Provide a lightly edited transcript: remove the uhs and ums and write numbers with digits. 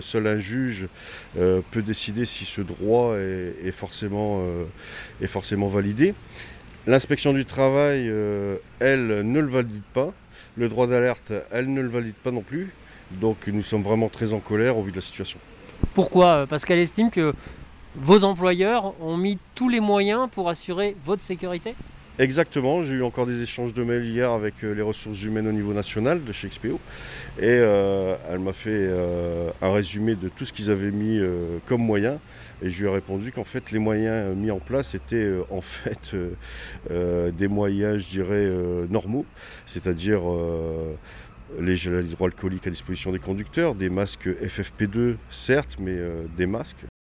Seul un juge peut décider si ce droit est forcément validé. L'inspection du travail, elle, ne le valide pas. Le droit d'alerte, elle ne le valide pas non plus. Donc nous sommes vraiment très en colère au vu de la situation. Pourquoi? Parce qu'elle estime que vos employeurs ont mis tous les moyens pour assurer votre sécurité? Exactement, j'ai eu encore des échanges de mails hier avec les ressources humaines au niveau national de chez XPO. Et elle m'a fait un résumé de tout ce qu'ils avaient mis comme moyens. Et je lui ai répondu qu'en fait les moyens mis en place étaient des moyens, je dirais, normaux. C'est-à-dire les gels hydroalcooliques à disposition des conducteurs, des masques FFP2 certes, mais des masques.